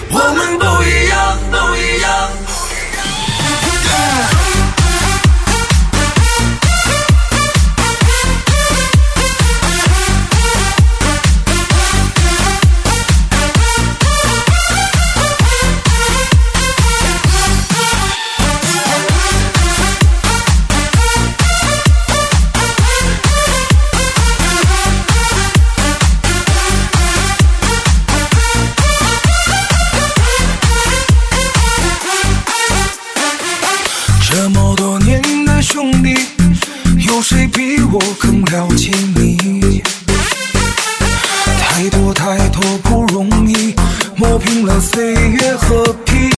我们不一样，不一样。这么多年的兄弟，有谁比我更了解你？太多太多不容易，磨平了岁月和皮。